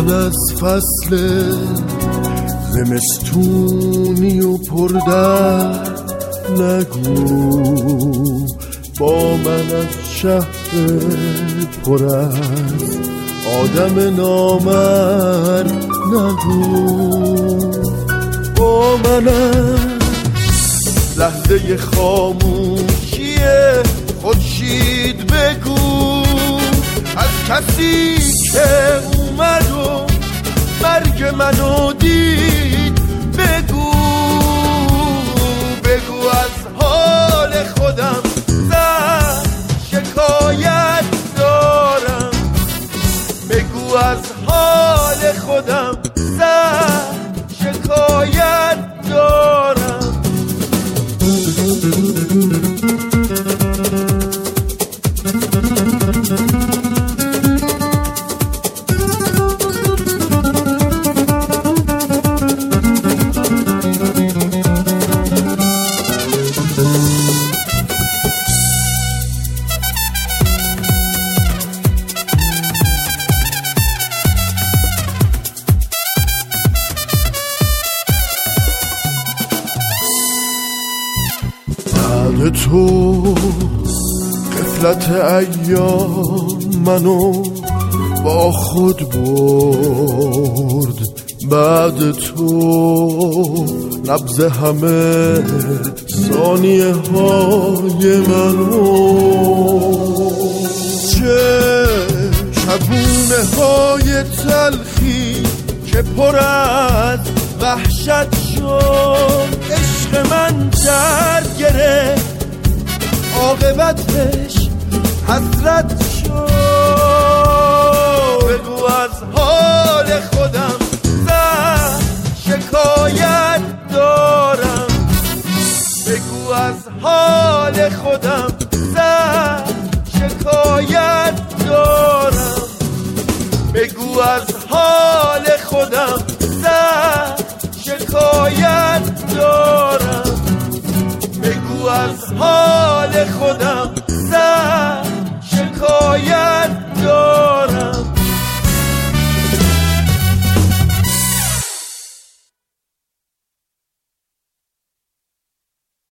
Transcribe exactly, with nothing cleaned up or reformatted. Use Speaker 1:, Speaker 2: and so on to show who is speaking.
Speaker 1: بعد از فصل زمستونی و پردرد نگو، با من از شهر پر از آدم نامرد نگو. با من از لحظه خاموشی خورشید بگو، از کسی که اومد و مرگ منو دید بگو. بگو از حال خودم زن شکایت دارم، بگو از حال خودم زن شکایت دارم. بعد تو غفلت ایام منو با خود برد، بعد تو نبض همه ثانیه های منو، چه شبونه های تلخی که پر از وحشت شد. عشق من درد گرفت عاقبتش حسرت شد. بگو از حال خودم زن شکایت دارم، بگو از حال خودم زن شکایت دارم، بگو از حال خودم زن شکایت دارم، بگو از حال خودم زن شکایت